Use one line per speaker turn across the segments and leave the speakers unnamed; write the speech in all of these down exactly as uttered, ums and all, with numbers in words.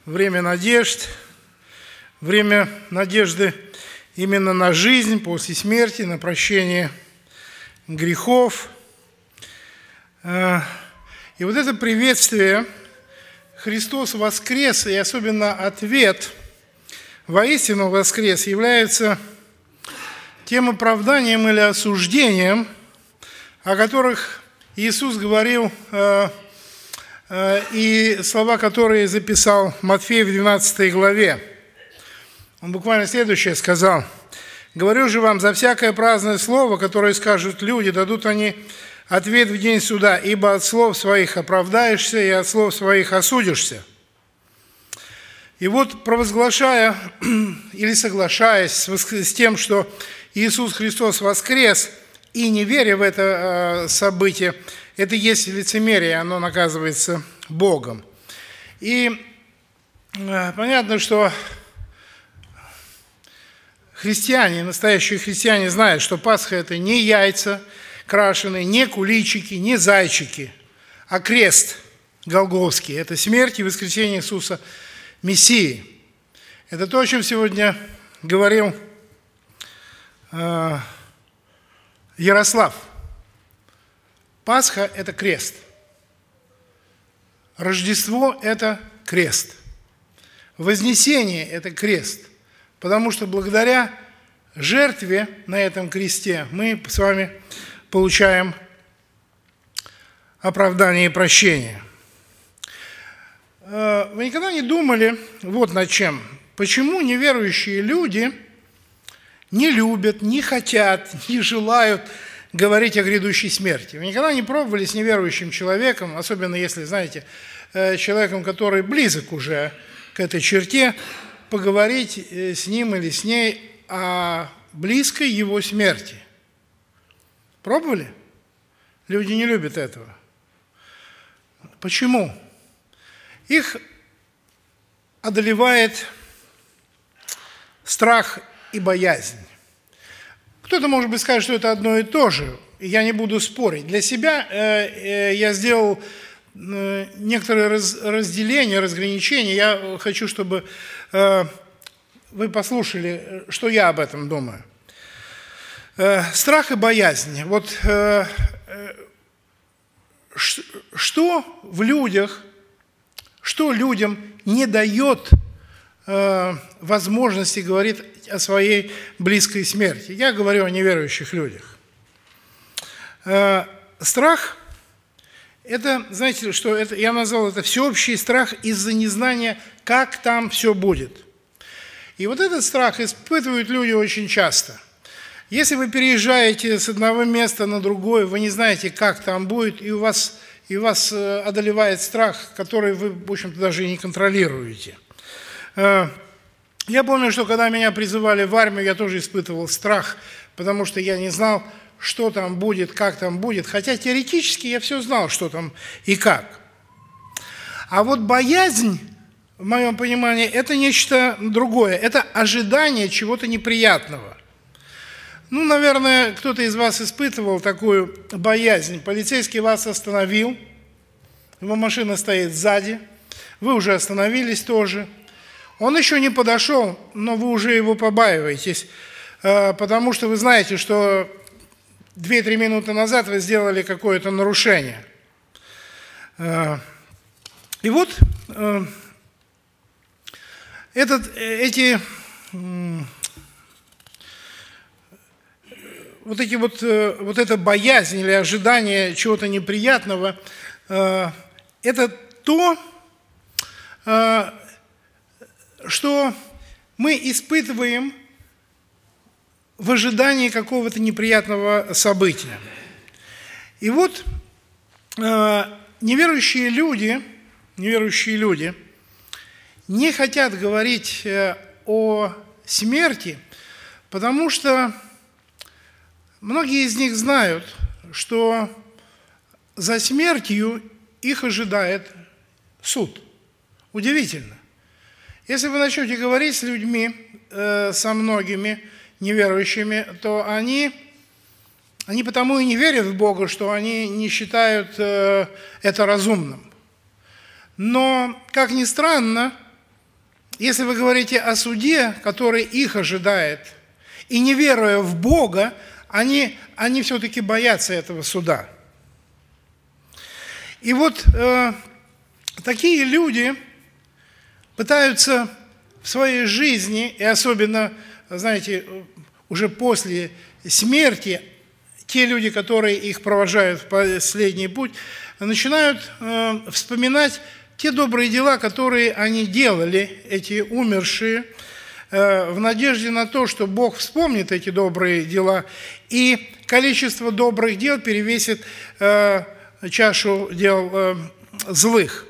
время надежд, время надежды именно на жизнь после смерти, на прощение грехов. И вот это приветствие «Христос воскрес», и особенно ответ «Воистину воскрес» является тем оправданием или осуждением, о которых Иисус говорил, и слова, которые записал Матфей в двенадцатой главе. Он буквально следующее сказал: «Говорю же вам, за всякое праздное слово, которое скажут люди, дадут они ответ в день суда, ибо от слов своих оправдаешься, и от слов своих осудишься». И вот, провозглашая или соглашаясь с тем, что Иисус Христос воскрес, и не веря в это событие, это есть лицемерие, оно наказывается Богом. И понятно, что христиане, настоящие христиане знают, что Пасха – это не яйца крашеные, не куличики, не зайчики, а крест Голгофский. Это смерть и воскресение Иисуса Мессии. Это то, о чем сегодня говорил э, Ярослав. Пасха – это крест. Рождество – это крест. Вознесение – это крест. Потому что благодаря жертве на этом кресте мы с вами получаем оправдание и прощение. Вы никогда не думали вот над чем? Почему неверующие люди не любят, не хотят, не желают говорить о грядущей смерти? Вы никогда не пробовали с неверующим человеком, особенно если, знаете, человеком, который близок уже к этой черте, поговорить с ним или с ней о близкой его смерти? Пробовали? Люди не любят этого. Почему? Их одолевает страх и боязнь. Кто-то, может быть, скажет, что это одно и то же. Я не буду спорить. Для себя э, э, я сделал э, некоторые раз, разделения, разграничения. Я хочу, чтобы э, вы послушали, что я об этом думаю. Э, страх и боязнь. Вот э, э, что в людях, что людям не дает э, возможности говорить о своей близкой смерти? Я говорю о неверующих людях. Э, страх – это, знаете, что это, я назвал это всеобщий страх из-за незнания, как там все будет. И вот этот страх испытывают люди очень часто. Если вы переезжаете с одного места на другое, вы не знаете, как там будет, и у вас, и вас одолевает страх, который вы, в общем-то, даже и не контролируете. Я помню, что когда меня призывали в армию, я тоже испытывал страх, потому что я не знал, что там будет, как там будет, хотя теоретически я все знал, что там и как. А вот боязнь, в моем понимании, это нечто другое, это ожидание чего-то неприятного. Ну, наверное, кто-то из вас испытывал такую боязнь. Полицейский вас остановил, его машина стоит сзади, вы уже остановились тоже. Он еще не подошел, но вы уже его побаиваетесь, потому что вы знаете, что две-три минуты назад вы сделали какое-то нарушение. И вот этот, эти... Вот, эти вот, вот эта боязнь или ожидание чего-то неприятного, это то, что мы испытываем в ожидании какого-то неприятного события. И вот неверующие люди, неверующие люди не хотят говорить о смерти, потому что многие из них знают, что за смертью их ожидает суд. Удивительно. Если вы начнете говорить с людьми, э, со многими неверующими, то они, они потому и не верят в Бога, что они не считают э, это разумным. Но, как ни странно, если вы говорите о суде, который их ожидает, и не веруя в Бога, они, они все-таки боятся этого суда. И вот э, такие люди пытаются в своей жизни, и особенно, знаете, уже после смерти, те люди, которые их провожают в последний путь, начинают э, вспоминать те добрые дела, которые они делали, эти умершие, э, в надежде на то, что Бог вспомнит эти добрые дела, и количество добрых дел перевесит э, чашу дел э, злых.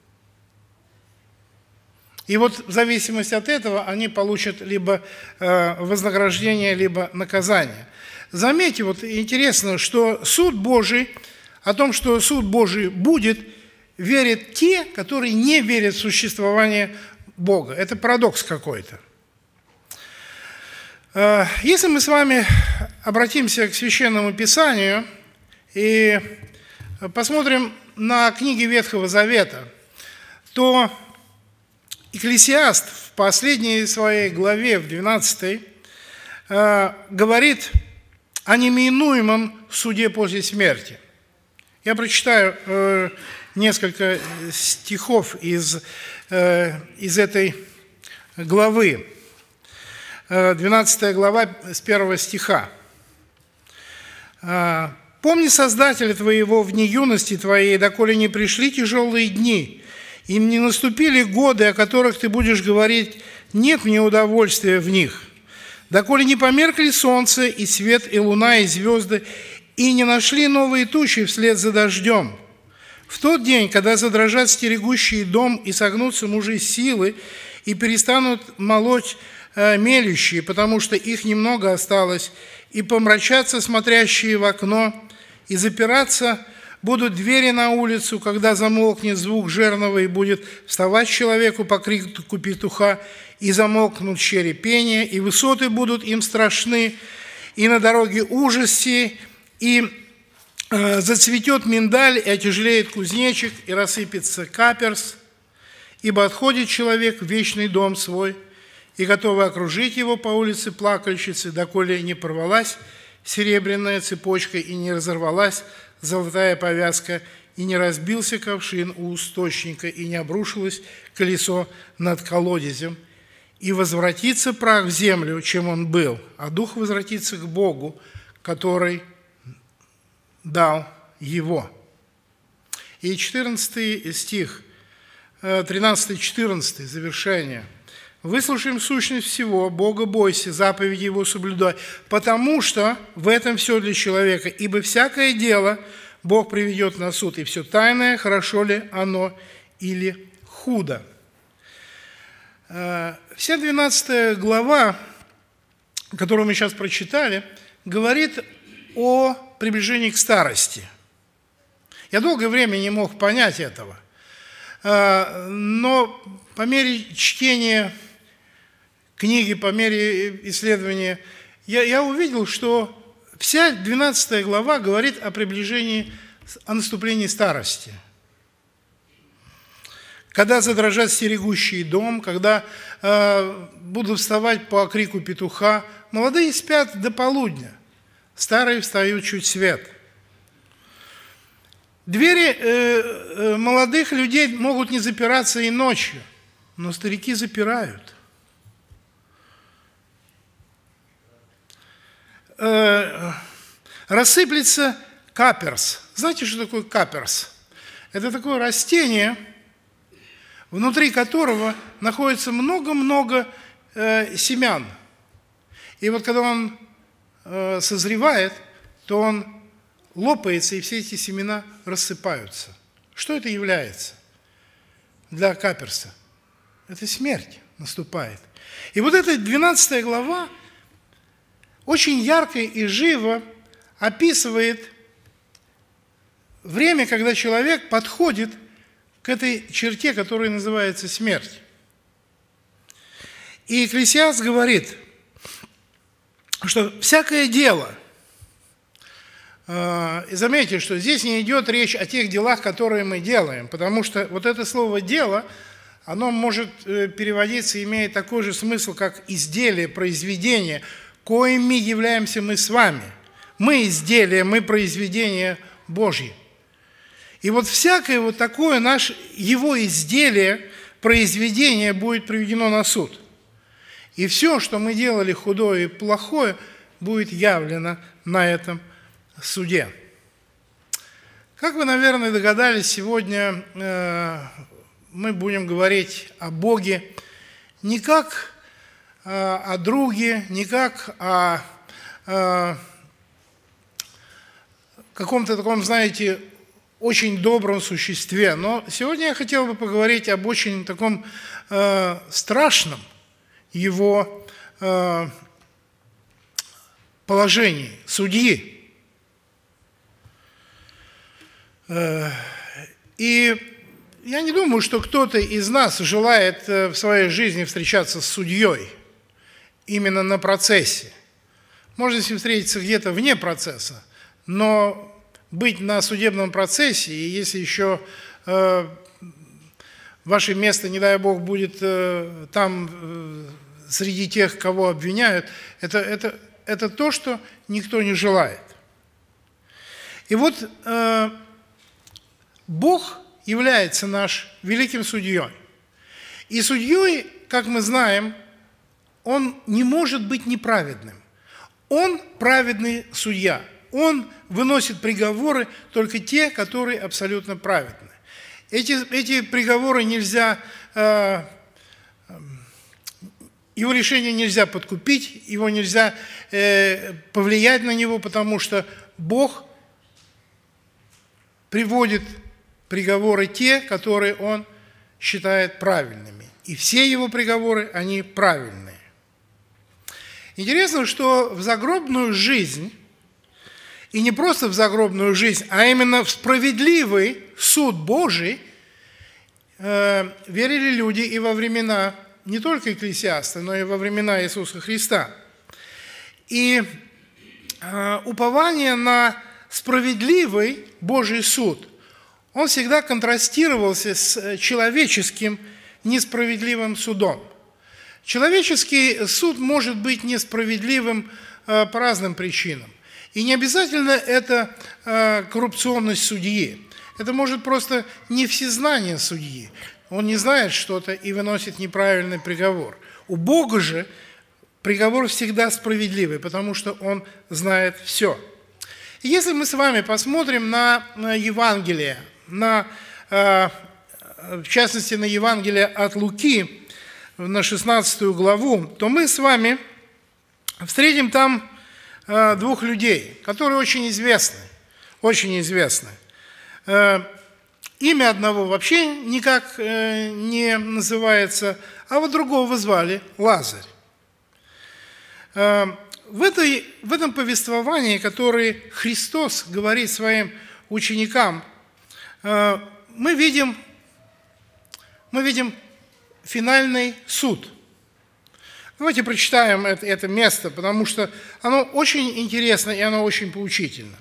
И вот в зависимости от этого они получат либо э, вознаграждение, либо наказание. Заметьте, вот интересно, что суд Божий, о том, что суд Божий будет, верят те, которые не верят в существование Бога. Это парадокс какой-то. Э, если мы с вами обратимся к Священному Писанию и посмотрим на книги Ветхого Завета, то Экклесиаст в последней своей главе, в двенадцатой, э, говорит о неминуемом суде после смерти. Я прочитаю э, несколько стихов из, э, из этой главы. Э, двенадцатая глава с первого стиха. Э, «Помни Создателя твоего в дни юности твоей, доколе не пришли тяжелые дни, им не наступили годы, о которых ты будешь говорить, нет мне удовольствия в них. Доколе не померкли солнце, и свет, и луна, и звезды, и не нашли новые тучи вслед за дождем. В тот день, когда задрожат стерегущие дом, и согнутся мужи силы, и перестанут молоть э, мелющие, потому что их немного осталось, и помрачатся смотрящие в окно, и запираться будут двери на улицу, когда замолкнет звук жернова, и будет вставать человеку по крику петуха, и замолкнут щери пения, и высоты будут им страшны, и на дороге ужаси, и э, зацветет миндаль, и отяжелеет кузнечик, и рассыпется каперс, ибо отходит человек в вечный дом свой, и готовы окружить его по улице плакальщицы, доколе не порвалась серебряная цепочка, и не разорвалась золотая повязка, и не разбился ковшин у источника, и не обрушилось колесо над колодезем, и возвратится прах в землю, чем он был, а дух возвратится к Богу, который дал его». И четырнадцатый стих, тринадцатый-четырнадцатый, завершение. «Выслушаем сущность всего, Бога бойся, заповеди Его соблюдай, потому что в этом все для человека, ибо всякое дело Бог приведет на суд, и все тайное, хорошо ли оно или худо». Вся двенадцатая глава, которую мы сейчас прочитали, говорит о приближении к старости. Я долгое время не мог понять этого, но по мере чтения книги, по мере исследования, я, я увидел, что вся двенадцатая глава говорит о приближении, о наступлении старости. Когда задрожат стерегущие дом, когда э, будут вставать по крику петуха, молодые спят до полудня, старые встают чуть свет. Двери э, э, молодых людей могут не запираться и ночью, но старики запирают. Э, рассыплется каперс. Знаете, что такое каперс? Это такое растение, внутри которого находится много-много э, семян. И вот когда он э, созревает, то он лопается, и все эти семена рассыпаются. Что это является для каперса? Это смерть наступает. И вот эта двенадцатая глава очень ярко и живо описывает время, когда человек подходит к этой черте, которая называется смерть. И Экклесиаст говорит, что всякое дело, и заметьте, что здесь не идет речь о тех делах, которые мы делаем, потому что вот это слово «дело», оно может переводиться, имея такой же смысл, как изделие, произведение, коими являемся мы с вами. Мы изделие, мы произведение Божье. И вот всякое вот такое наше, его изделие, произведение будет приведено на суд. И все, что мы делали худое и плохое, будет явлено на этом суде. Как вы, наверное, догадались, сегодня э, мы будем говорить о Боге не как э, о друге, не как о э, каком-то таком, знаете, очень добром существе. Но сегодня я хотел бы поговорить об очень таком э, страшном его э, положении, судьи. Э, и я не думаю, что кто-то из нас желает в своей жизни встречаться с судьей именно на процессе. Можно с ним встретиться где-то вне процесса, но быть на судебном процессе, и если еще э, ваше место, не дай Бог, будет э, там э, среди тех, кого обвиняют, это, это, это то, что никто не желает. И вот э, Бог является наш великим судьей. И судьей, как мы знаем, он не может быть неправедным. Он праведный судья. Он выносит приговоры только те, которые абсолютно праведны. Эти, эти приговоры нельзя, э, его решение нельзя подкупить, его нельзя э, повлиять на него, потому что Бог приводит приговоры те, которые Он считает правильными. И все Его приговоры, они правильные. Интересно, что в загробную жизнь, и не просто в загробную жизнь, а именно в справедливый суд Божий э, верили люди и во времена не только Экклесиаста, но и во времена Иисуса Христа. И э, упование на справедливый Божий суд, он всегда контрастировался с человеческим несправедливым судом. Человеческий суд может быть несправедливым э, по разным причинам. И не обязательно это э, коррупционность судьи. Это может просто не всезнание судьи. Он не знает что-то и выносит неправильный приговор. У Бога же приговор всегда справедливый, потому что Он знает все. И если мы с вами посмотрим на Евангелие, на, э, в частности на Евангелие от Луки, на шестнадцатую главу, то мы с вами встретим там двух людей, которые очень известны, очень известны. Имя одного вообще никак не называется, а вот другого звали Лазарь. В, этой, в этом повествовании, которое Христос говорит своим ученикам, мы видим, мы видим финальный суд. Давайте прочитаем это, это место, потому что оно очень интересно и оно очень поучительно.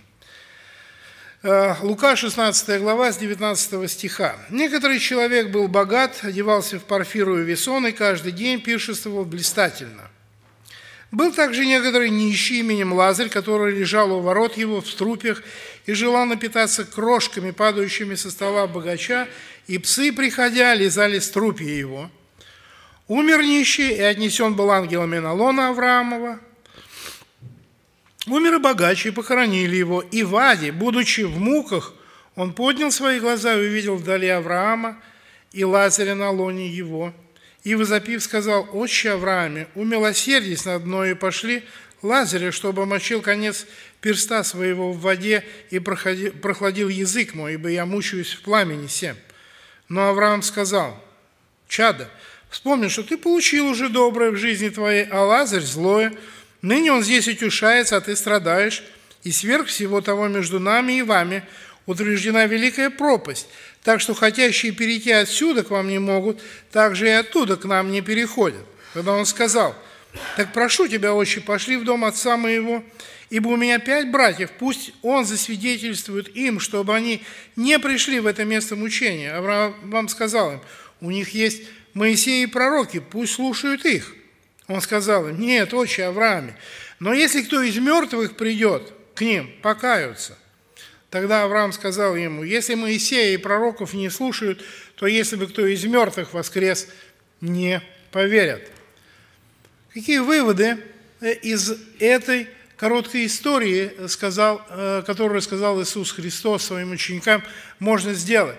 Лука, шестнадцатая глава, с девятнадцатого стиха. «Некоторый человек был богат, одевался в парфиру и весон, и каждый день пиршествовал блистательно. Был также некоторый нищий именем Лазарь, который лежал у ворот его в струпьях и желал напитаться крошками, падающими со стола богача, и псы, приходя, лизали струпья его. Умер нищий, и отнесен был ангелами на лоно Авраамова. Умер и богач, и похоронили его. И в аде, будучи в муках, он поднял свои глаза и увидел вдали Авраама и Лазаря на лоне его. И, возопив, сказал: «Отче Аврааме, умилосердись над мною, и пошли Лазаря, чтобы омочил конец перста своего в воде и прохладил язык мой, ибо я мучаюсь в пламени сем». Но Авраам сказал: «Чадо, вспомни, что ты получил уже доброе в жизни твоей, а Лазарь злое. Ныне он здесь утешается, а ты страдаешь, и сверх всего того между нами и вами утверждена великая пропасть, так что хотящие перейти отсюда к вам не могут, так же и оттуда к нам не переходят». Тогда он сказал: «Так прошу тебя, отче, пошли в дом отца моего, ибо у меня пять братьев, пусть он засвидетельствует им, чтобы они не пришли в это место мучения». Авраам сказал им: У них есть Моисей и пророки, пусть слушают их. Он сказал им: нет, отче Аврааме, но если кто из мертвых придет к ним, покаются. Тогда Авраам сказал ему: если Моисея и пророков не слушают, то если бы кто из мертвых воскрес, не поверят. Какие выводы из этой короткой истории, сказал, которую сказал Иисус Христос своим ученикам, можно сделать?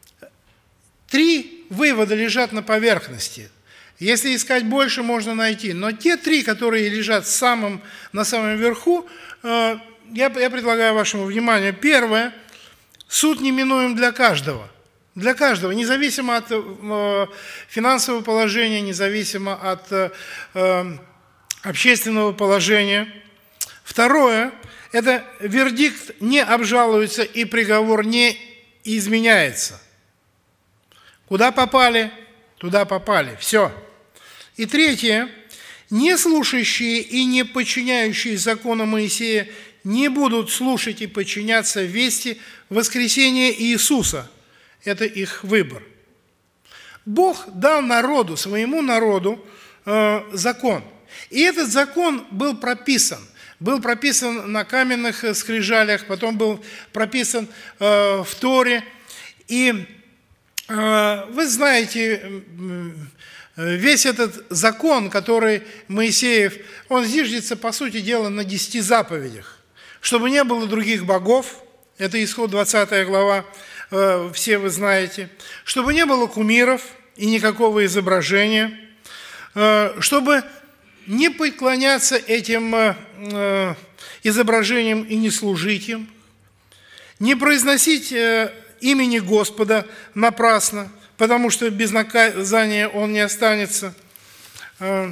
Три вывода лежат на поверхности. Если искать больше, можно найти. Но те три, которые лежат самым, на самом верху, я, я предлагаю вашему вниманию. Первое. Суд неминуем для каждого. Для каждого, независимо от э, финансового положения, независимо от э, общественного положения. Второе. Это вердикт не обжалуется и приговор не изменяется. Куда попали, туда попали. Все. И третье. Не слушающие и не подчиняющие закону Моисея не будут слушать и подчиняться вести воскресения Иисуса. Это их выбор. Бог дал народу, своему народу, э, закон. И этот закон был прописан. Был прописан на каменных скрижалях, потом был прописан э, в Торе. И э, вы знаете, весь этот закон, который Моисеев, он зиждется, по сути дела, на десяти заповедях. Чтобы не было других богов, это Исход двадцатая глава, э, все вы знаете. Чтобы не было кумиров и никакого изображения. Э, чтобы не преклоняться этим э, изображением и не служить им. Не произносить э, имени Господа напрасно, потому что без наказания он не останется. Вы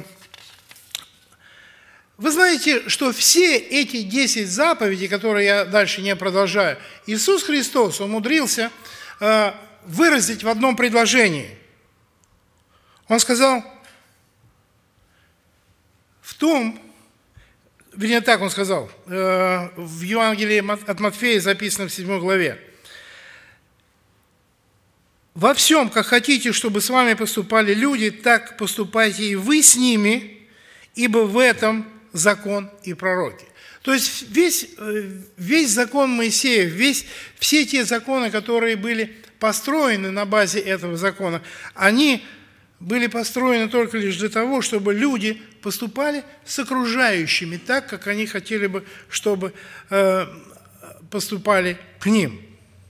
знаете, что все эти десять заповедей, которые я дальше не продолжаю, Иисус Христос умудрился выразить в одном предложении. Он сказал, в том, вернее так он сказал, в Евангелии от Матфея записано в седьмой главе, «Во всем, как хотите, чтобы с вами поступали люди, так поступайте и вы с ними, ибо в этом закон и пророки». То есть весь, весь закон Моисея, весь, все те законы, которые были построены на базе этого закона, они были построены только лишь для того, чтобы люди поступали с окружающими так, как они хотели бы, чтобы поступали к ним.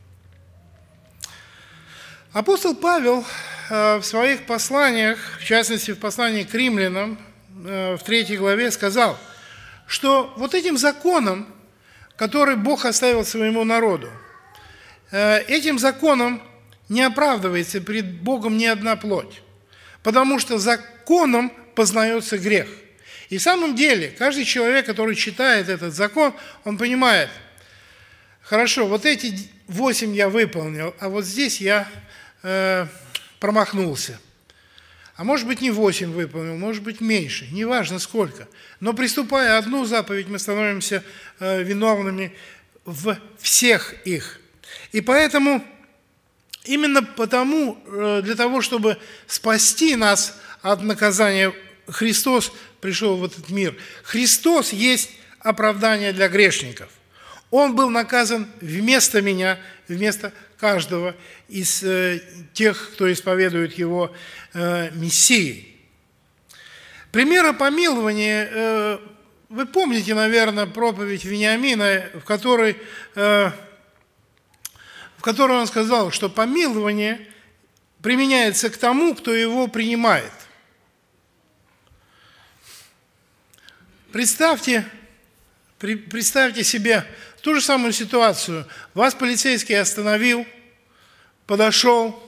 Апостол Павел в своих посланиях, в частности в послании к римлянам, в третьей главе сказал, что вот этим законом, который Бог оставил своему народу, этим законом не оправдывается перед Богом ни одна плоть, потому что законом познается грех. И в самом деле, каждый человек, который читает этот закон, он понимает, хорошо, вот эти восемь я выполнил, а вот здесь я э, промахнулся. А может быть, не восемь выполнил, может быть, меньше, неважно сколько. Но приступая одну заповедь, мы становимся э, виновными в всех их. И поэтому, именно потому, э, для того, чтобы спасти нас от наказания, Христос пришел в этот мир. Христос есть оправдание для грешников. Он был наказан вместо меня, вместо каждого из э, тех, кто исповедует Его э, Мессией. Пример помилования, э, вы помните, наверное, проповедь Вениамина, в которой, э, в которой он сказал, что помилование применяется к тому, кто его принимает. Представьте, представьте себе ту же самую ситуацию. Вас полицейский остановил, подошел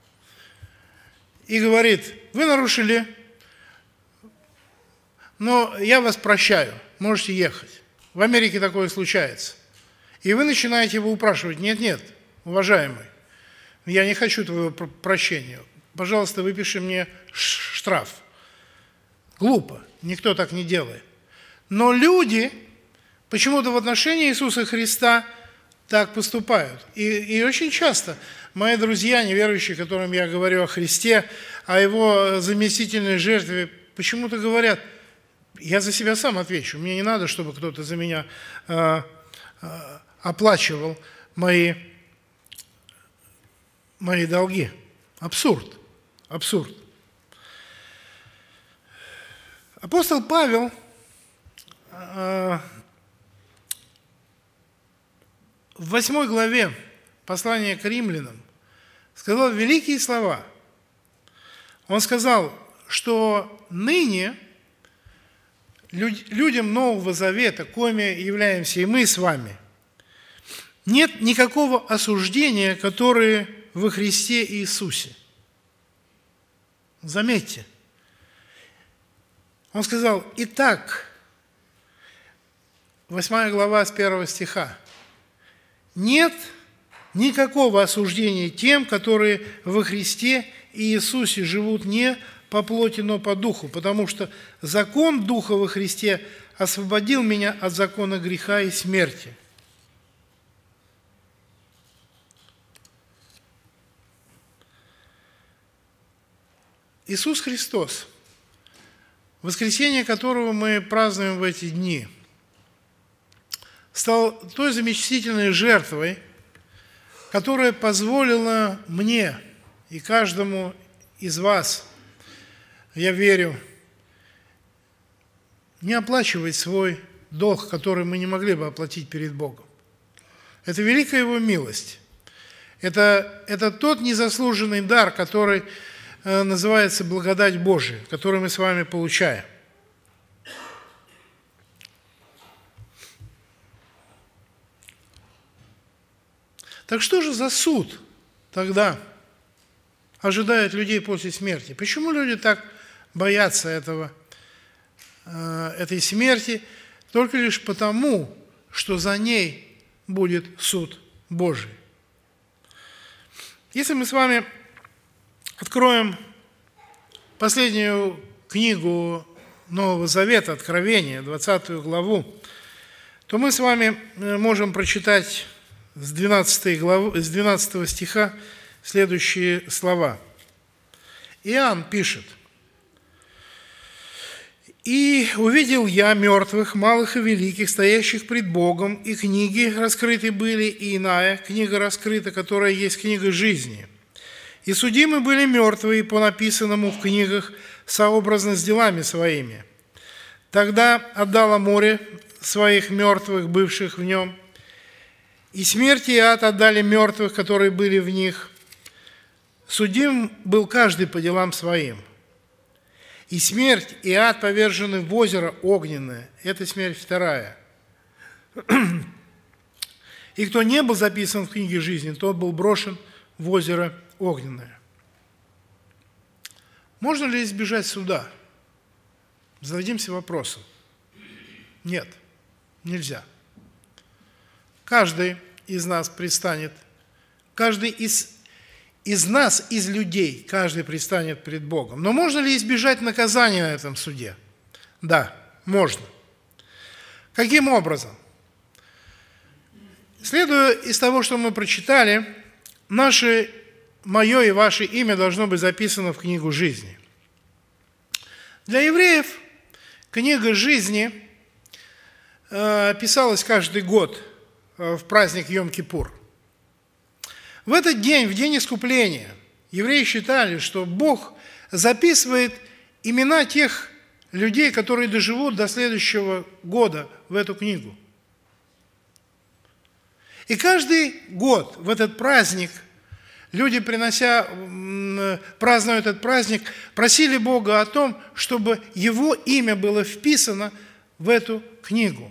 и говорит, вы нарушили, но я вас прощаю, можете ехать. В Америке такое случается. И вы начинаете его упрашивать, нет-нет, уважаемый, я не хочу твоего прощения, пожалуйста, выпиши мне штраф. Глупо, никто так не делает. Но люди почему-то в отношении Иисуса Христа так поступают. И, и очень часто мои друзья, неверующие, которым я говорю о Христе, о Его заместительной жертве, почему-то говорят: я за себя сам отвечу, мне не надо, чтобы кто-то за меня э, э, оплачивал мои, мои долги. Абсурд, абсурд. Апостол Павел э, в восьмой главе послания к римлянам сказал великие слова. Он сказал, что ныне людям Нового Завета, коими являемся и мы с вами, нет никакого осуждения, которое во Христе Иисусе. Заметьте. Он сказал: итак, восьмая глава с первого стиха, нет никакого осуждения тем, которые во Христе Иисусе живут не по плоти, но по духу, потому что закон Духа во Христе освободил меня от закона греха и смерти. Иисус Христос, воскресение которого мы празднуем в эти дни, стал той замечательной жертвой, которая позволила мне и каждому из вас, я верю, не оплачивать свой долг, который мы не могли бы оплатить перед Богом. Это великая Его милость. Это, это тот незаслуженный дар, который э, называется благодать Божия, который мы с вами получаем. Так что же за суд тогда ожидает людей после смерти? Почему люди так боятся этого, э, этой смерти? Только лишь потому, что за ней будет суд Божий. Если мы с вами откроем последнюю книгу Нового Завета, Откровение, двадцатую главу, то мы с вами можем прочитать с двенадцатой главы, с двенадцатого стиха следующие слова. Иоанн пишет: «И увидел я мертвых, малых и великих, стоящих пред Богом, и книги раскрыты были, и иная книга раскрыта, которая есть книга жизни. И судимы были мертвые по написанному в книгах сообразно с делами своими. Тогда отдало море своих мертвых, бывших в нем, и смерть и ад отдали мертвых, которые были в них. Судим был каждый по делам своим. И смерть и ад повержены в озеро огненное». Это смерть вторая. «И кто не был записан в книге жизни, тот был брошен в озеро огненное». Можно ли избежать суда? Зададимся вопросом. Нет, нельзя. Каждый из нас предстанет, каждый из, из нас, из людей, каждый предстанет перед Богом. Но можно ли избежать наказания на этом суде? Да, можно. Каким образом? Следуя из того, что мы прочитали, наше, мое и ваше имя должно быть записано в книгу жизни. Для евреев книга жизни э, писалась каждый год в праздник Йом-Кипур. В этот день, в день искупления, евреи считали, что Бог записывает имена тех людей, которые доживут до следующего года, в эту книгу. И каждый год в этот праздник люди, принося, празднуя этот праздник, просили Бога о том, чтобы Его имя было вписано в эту книгу.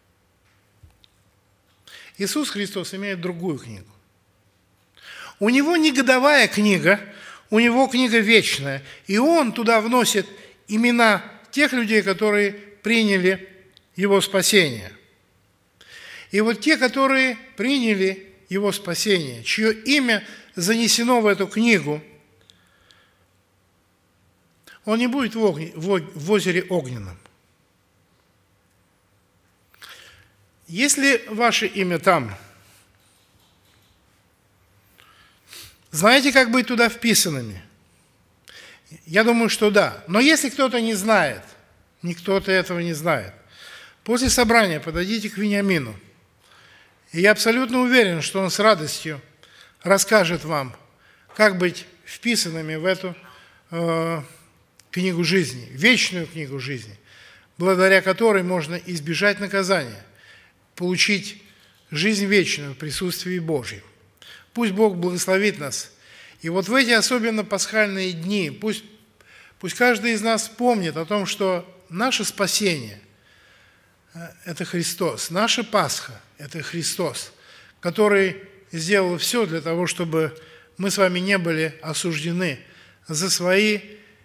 Иисус Христос имеет другую книгу. У Него не годовая книга, у Него книга вечная. И Он туда вносит имена тех людей, которые приняли Его спасение. И вот те, которые приняли Его спасение, чье имя занесено в эту книгу, он не будет в, огне, в озере огненном. Если ваше имя там, Знаете, как быть туда вписанными? Я думаю, что да. Но если кто-то не знает, никто-то этого не знает, после собрания подойдите к Вениамину. И я абсолютно уверен, что он с радостью расскажет вам, как быть вписанными в эту э, книгу жизни, вечную книгу жизни, благодаря которой можно избежать наказания, получить жизнь вечную в присутствии Божьем. Пусть Бог благословит нас. И вот в эти особенно пасхальные дни, пусть, пусть каждый из нас помнит о том, что наше спасение – это Христос, наша Пасха – это Христос, который сделал все для того, чтобы мы с вами не были осуждены за свои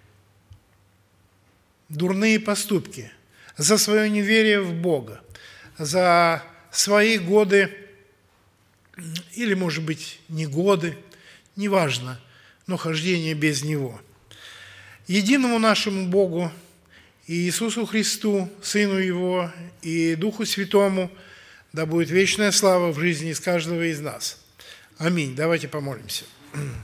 дурные поступки, за свое неверие в Бога, за свои годы, или, может быть, не годы, неважно, но хождение без Него. Единому нашему Богу, и Иисусу Христу, Сыну Его, и Духу Святому, да будет вечная слава в жизни из каждого из нас. Аминь. Давайте помолимся.